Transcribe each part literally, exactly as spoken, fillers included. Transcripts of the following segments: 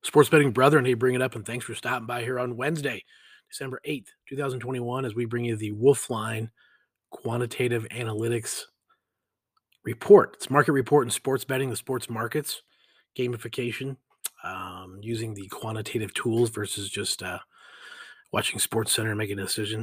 Sports Betting Brethren, hey, bring it up, and thanks for stopping by here on Wednesday, December eighth, twenty twenty-one, as we bring you the Wolfline Quantitative Analytics Report. It's market report in sports betting, the sports markets, gamification, um, using the quantitative tools versus just uh, watching Sports Center and making a decision.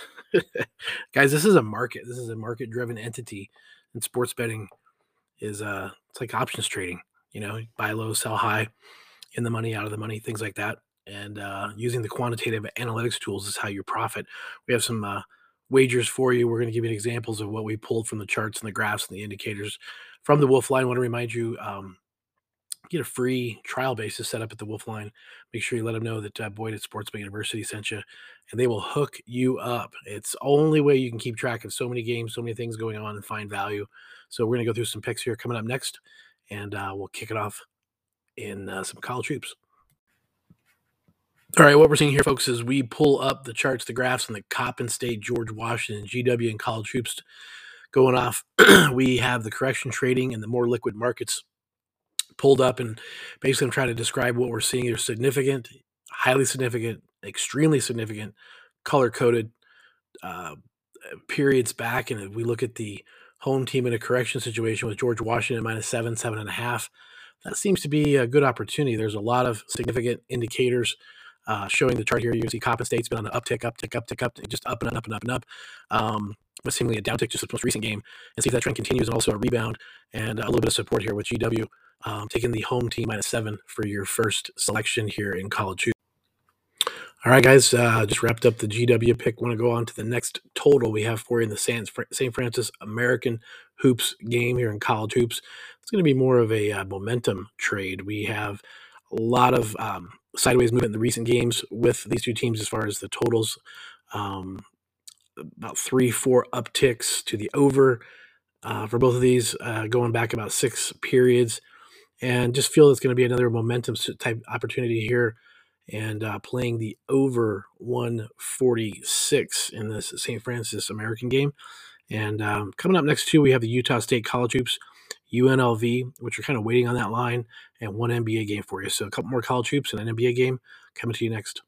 Guys, this is a market. This is a market-driven entity, and sports betting is uh, it's like options trading. You know, buy low, sell high, in the money, out of the money, things like that. And uh, using the quantitative analytics tools is how you profit. We have some uh, wagers for you. We're going to give you examples of what we pulled from the charts and the graphs and the indicators from the Wolfline. I want to remind you, um, get a free trial basis set up at the Wolfline. Make sure you let them know that uh, Boyd at Sportsbook University sent you, and they will hook you up. It's the only way you can keep track of so many games, so many things going on, and find value. So we're going to go through some picks here coming up next, and uh, we'll kick it off in uh, some college hoops. All right, what we're seeing here, folks, is we pull up the charts, the graphs, and the Coppin State, George Washington, G W, and college hoops going off. We have the correction trading and the more liquid markets pulled up, and basically I'm trying to describe what we're seeing. There's significant, highly significant, extremely significant, color-coded uh, periods back, and if we look at the home team in a correction situation with George Washington minus seven, seven and a half, that seems to be a good opportunity. There's a lot of significant indicators uh, showing the chart here. You can see Coppin State's been on an uptick, uptick, uptick, uptick, just up and up and up and up. Um, but seemingly a downtick just the most recent game, and see if that trend continues, and also a rebound and a little bit of support here with G W um, taking the home team minus seven for your first selection here in college hoops. All right, guys, uh, just wrapped up the G W pick. Want to go on to the next total we have for you in the Saint Francis American Hoops game here in college hoops. It's going to be more of a uh, momentum trade. We have a lot of um, sideways movement in the recent games with these two teams as far as the totals. Um, about three, four upticks to the over uh, for both of these, uh, going back about six periods. And just feel it's going to be another momentum type opportunity here, and uh, playing the over one forty-six in this Saint Francis American game. And um, coming up next, too, we have the Utah State College Hoops, U N L V, which are kind of waiting on that line, and one N B A game for you. So a couple more college hoops and an N B A game coming to you next.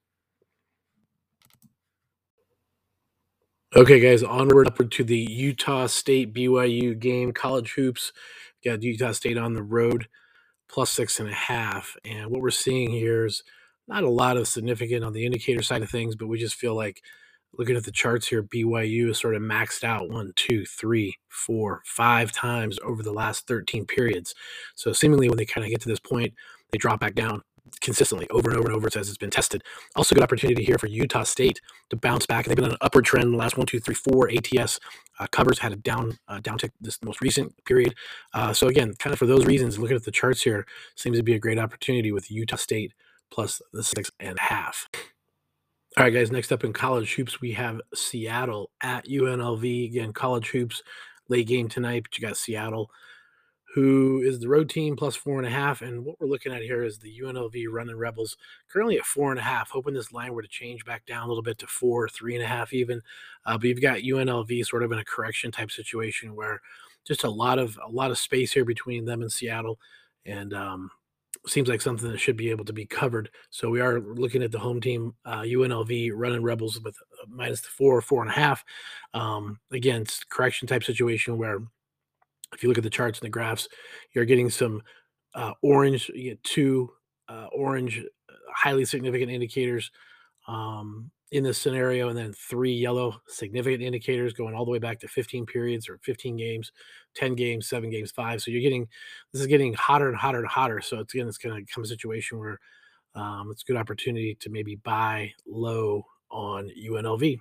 Okay, guys, onward upward to the Utah State B Y U game, college hoops. Got Utah State on the road, plus six and a half. And what we're seeing here is not a lot of significant on the indicator side of things, but we just feel like looking at the charts here, B Y U is sort of maxed out one, two, three, four, five times over the last thirteen periods. So seemingly when they kind of get to this point, they drop back down consistently over and over and over as it's been tested. Also good opportunity here for Utah State to bounce back. They've been on an upward trend in the last one, two, three, four. A T S uh, covers had a down uh, downtick this most recent period. Uh, so again, kind of for those reasons, looking at the charts here, seems to be a great opportunity with Utah State plus the six and a half. All right, guys, next up in college hoops, we have Seattle at U N L V. Again, college hoops, late game tonight, but you got Seattle, who is the road team, plus four and a half. And what we're looking at here is the U N L V Running Rebels, currently at four and a half, hoping this line were to change back down a little bit to four, three and a half even. Uh, but you've got U N L V sort of in a correction type situation where just a lot of a lot of space here between them and Seattle, and um, seems like something that should be able to be covered. So we are looking at the home team, uh, U N L V Running Rebels with minus the four, four and a half. Um, again, it's a correction type situation where if you look at the charts and the graphs, you're getting some uh, orange, you get two uh, orange, uh, highly significant indicators um, in this scenario, and then three yellow significant indicators going all the way back to fifteen periods or fifteen games, ten games, seven games, five. So you're getting, this is getting hotter and hotter and hotter. So it's again, it's going to come a situation where um, it's a good opportunity to maybe buy low on U N L V.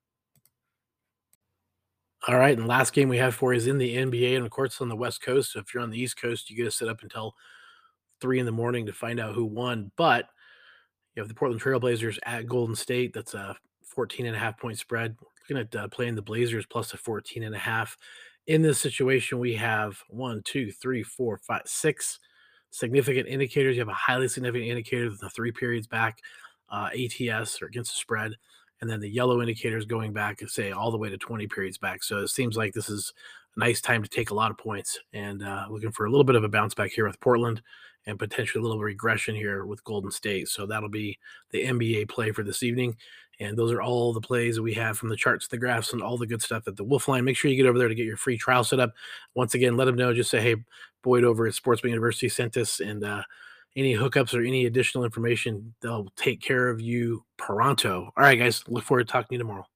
All right, and last game we have for you is in the N B A, and of course it's on the West Coast. So if you're on the East Coast, you get to sit up until three in the morning to find out who won. But you have the Portland Trail Blazers at Golden State. That's a fourteen and a half point spread. We're looking at uh, playing the Blazers plus a fourteen and a half. In this situation, we have one, two, three, four, five, six significant indicators. You have a highly significant indicator with the three periods back, uh, A T S or against the spread. And then the yellow indicators going back, say, all the way to twenty periods back. So it seems like this is a nice time to take a lot of points, and uh, looking for a little bit of a bounce back here with Portland and potentially a little regression here with Golden State. So that'll be the N B A play for this evening. And those are all the plays that we have from the charts, the graphs, and all the good stuff at the Wolf Line. Make sure you get over there to get your free trial set up. Once again, let them know. Just say, hey, Boyd over at Sportsman University sent us, and uh, any hookups or any additional information, they'll take care of you pronto. All right, guys. Look forward to talking to you tomorrow.